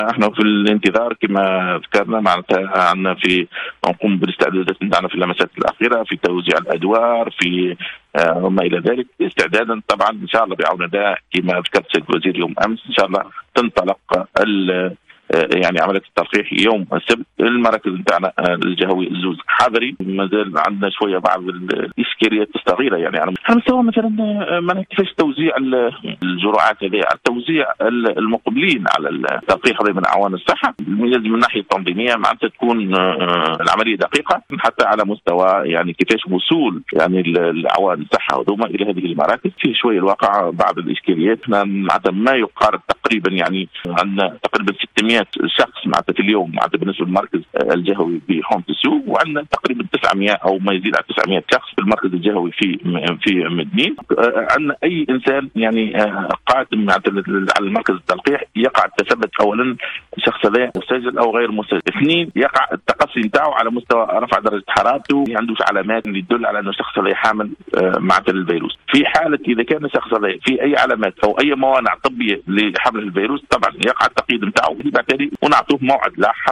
احنا في الانتظار كما ذكرنا، معناتها عندنا نقوم بالاستعدادات نتاعنا في اللمسات الاخيره في توزيع الادوار في وما الى ذلك، استعدادا طبعا ان شاء الله بعون الله كما ذكرت سيد الوزير يوم امس ان شاء الله تنطلق يعني عمليه التلقيح يوم السبت. المراكز نتاعنا الجهوي الزوز حاضرين، مازال عندنا شويه بعض الاشكاليات الصغيره يعني على مستوى مثلا ما كيفاش توزيع الجرعات هذه، توزيع المقبلين على التلقيح هذه من اعوان الصحه، لازم من الناحيه التنظيميه معناتها تكون العمليه دقيقه، حتى على مستوى يعني كيفاش وصول يعني الاعوان الصحه هذوما الى هذه المراكز. في شويه الواقع بعض الاشكاليات، معناتها ما يقارب تقريبا يعني عندنا تقريبا 600 شخص معناتها في اليوم معناتها بالنسبه للمركز الجهوي في حومه السوق، وعندنا تقريبا 900 او ما يزيد على 900 شخص في المركز الجهوي في مدنين. عندنا اي انسان يعني قادم على المركز التلقيح يقع التثبت اولا الشخص هذا مسجل او غير مسجل، اثنين يقع التقصي نتاعو على مستوى رفع درجه حرارته، ما عندوش علامات اللي تدل على انه الشخص هذا حامل معناتها الفيروس. في حاله اذا كان الشخص هذا في اي علامات او اي موانع طبيه لحمل الفيروس طبعا يقع التقييد نتاعو بالتالي ونعطوه موعد لاحق